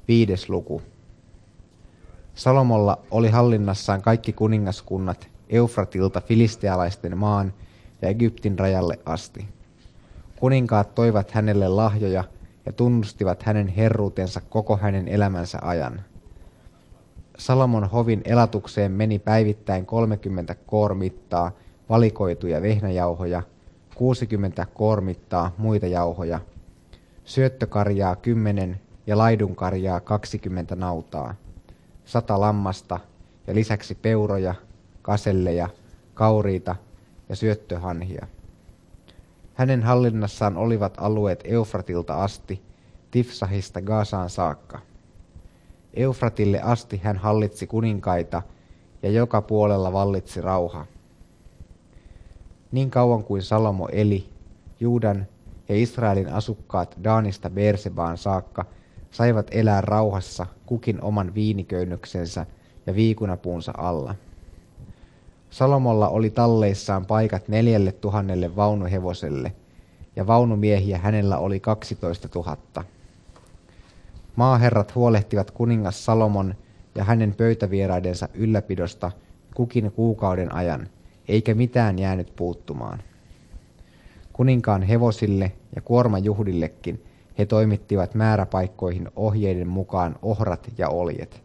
5. luku. Salomolla oli hallinnassaan kaikki kuningaskunnat Eufratilta filistealaisten maan ja Egyptin rajalle asti. Kuninkaat toivat hänelle lahjoja ja tunnustivat hänen herruutensa koko hänen elämänsä ajan. Salomon hovin elatukseen meni päivittäin 30 koormittaa valikoituja vehnäjauhoja, 60 koormittaa muita jauhoja, syöttökarjaa 10 ja laidunkarjaa 20 nautaa, 100 lammasta ja lisäksi peuroja, kaselleja, kauriita ja syöttöhanhia. Hänen hallinnassaan olivat alueet Eufratilta asti, Tifsahista Gazaan saakka. Eufratille asti hän hallitsi kuninkaita ja joka puolella vallitsi rauha. Niin kauan kuin Salomo eli, Juudan ja Israelin asukkaat Daanista Beersebaan saakka saivat elää rauhassa kukin oman viiniköynnöksensä ja viikunapuunsa alla. Salomolla oli talleissaan paikat 4 000 vaunuhevoselle, ja vaunumiehiä hänellä oli 12 000. Maaherrat huolehtivat kuningas Salomon ja hänen pöytävieraidensa ylläpidosta kukin kuukauden ajan, eikä mitään jäänyt puuttumaan. Kuninkaan hevosille ja kuormajuhdillekin he toimittivat määräpaikkoihin ohjeiden mukaan ohrat ja oljet.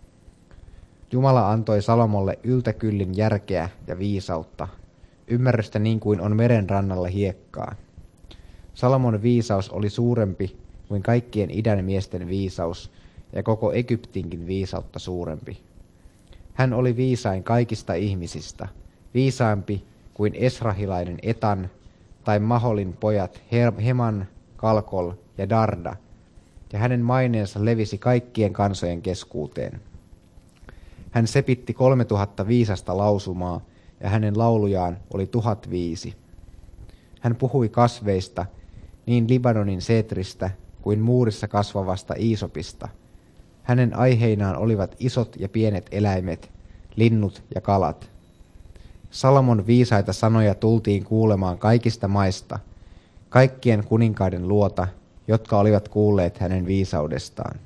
Jumala antoi Salomolle yltäkyllin järkeä ja viisautta, ymmärrystä niin kuin on meren rannalla hiekkaa. Salomon viisaus oli suurempi kuin kaikkien idän miesten viisaus ja koko Egyptinkin viisautta suurempi. Hän oli viisain kaikista ihmisistä, viisaampi kuin esrahilainen Etan tai Maholin pojat Heman, Kalkol ja Darda, ja hänen maineensa levisi kaikkien kansojen keskuuteen. Hän sepitti 3000 viisasta lausumaa, ja hänen laulujaan oli 1005. Hän puhui kasveista, niin Libanonin seetristä kuin muurissa kasvavasta iisopista. Hänen aiheinaan olivat isot ja pienet eläimet, linnut ja kalat. Salomon viisaita sanoja tultiin kuulemaan kaikista maista, kaikkien kuninkaiden luota, jotka olivat kuulleet hänen viisaudestaan.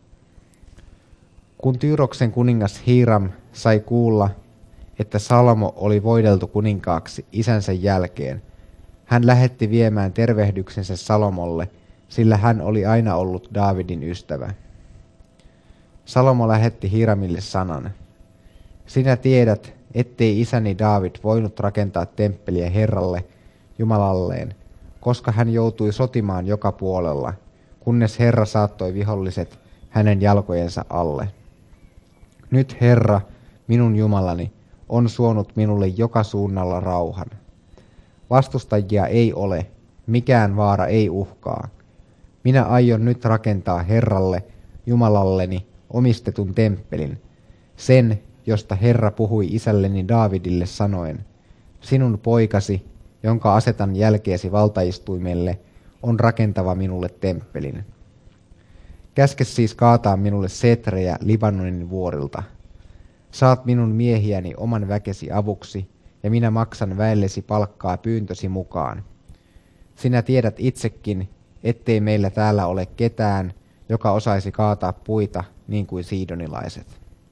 Kun Tyyroksen kuningas Hiram sai kuulla, että Salomo oli voideltu kuninkaaksi isänsä jälkeen, hän lähetti viemään tervehdyksensä Salomolle, sillä hän oli aina ollut Daavidin ystävä. Salomo lähetti Hiramille sanan: Sinä tiedät, ettei isäni Daavid voinut rakentaa temppeliä Herralle, Jumalalleen, koska hän joutui sotimaan joka puolella, kunnes Herra saattoi viholliset hänen jalkojensa alle. Nyt Herra, minun Jumalani, on suonut minulle joka suunnalla rauhan. Vastustajia ei ole, mikään vaara ei uhkaa. Minä aion nyt rakentaa Herralle, Jumalalleni, omistetun temppelin, sen, josta Herra puhui isälleni Daavidille sanoen: Sinun poikasi, jonka asetan jälkeesi valtaistuimelle, on rakentava minulle temppelin. Käske siis kaataa minulle seetrejä Libanonin vuorilta. Saat minun miehiäni oman väkesi avuksi, ja minä maksan väellesi palkkaa pyyntösi mukaan. Sinä tiedät itsekin, ettei meillä täällä ole ketään, joka osaisi kaataa puita niin kuin siidonilaiset.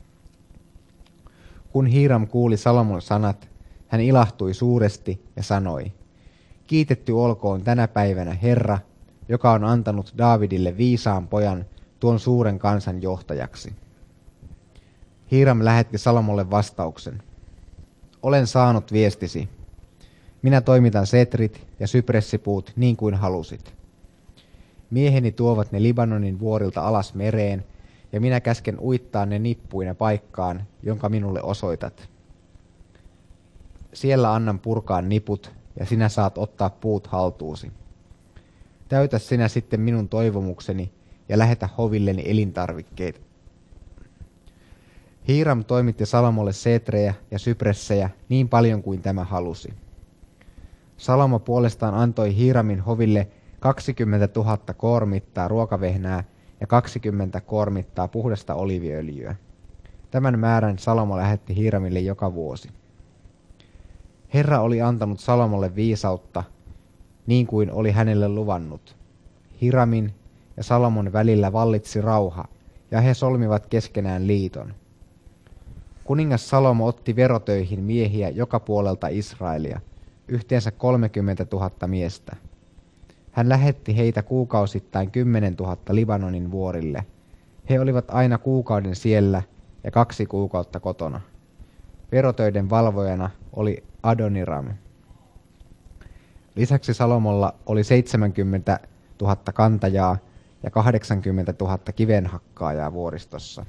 Kun Hiram kuuli Salomon sanat, hän ilahtui suuresti ja sanoi: Kiitetty olkoon tänä päivänä Herra, joka on antanut Daavidille viisaan pojan tuon suuren kansan johtajaksi. Hiram lähetti Salomolle vastauksen: Olen saanut viestisi. Minä toimitan setrit ja sypressipuut niin kuin halusit. Mieheni tuovat ne Libanonin vuorilta alas mereen, ja minä käsken uittaa ne nippuina paikkaan, jonka minulle osoitat. Siellä annan purkaa niput, ja sinä saat ottaa puut haltuusi. Täytä sinä sitten minun toivomukseni, ja lähetä hovilleni elintarvikkeita. Hiram toimitti Salomolle seetrejä ja sypressejä niin paljon kuin tämä halusi. Salomo puolestaan antoi Hiramin hoville 20 000 koormittaa ruokavehnää ja 20 koormittaa puhdasta oliiviöljyä. Tämän määrän Salomo lähetti Hiramille joka vuosi. Herra oli antanut Salomolle viisautta, niin kuin oli hänelle luvannut. Hiramin ja Salomon välillä vallitsi rauha, ja he solmivat keskenään liiton. Kuningas Salomo otti verotöihin miehiä joka puolelta Israelia, yhteensä 30 000 miestä. Hän lähetti heitä kuukausittain 10 000 Libanonin vuorille. He olivat aina kuukauden siellä ja 2 kuukautta kotona. Verotöiden valvojana oli Adoniram. Lisäksi Salomolla oli 70 000 kantajaa ja 80 000 kivenhakkaajaa vuoristossa.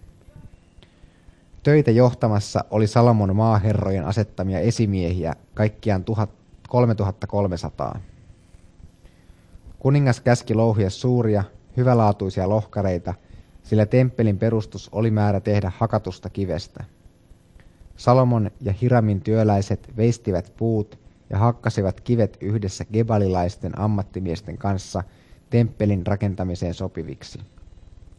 Töitä johtamassa oli Salomon maaherrojen asettamia esimiehiä, kaikkiaan 3300. Kuningas käski louhia suuria, hyvälaatuisia lohkareita, sillä temppelin perustus oli määrä tehdä hakatusta kivestä. Salomon ja Hiramin työläiset veistivät puut ja hakkasivat kivet yhdessä gebalilaisten ammattimiesten kanssa temppelin rakentamiseen sopiviksi.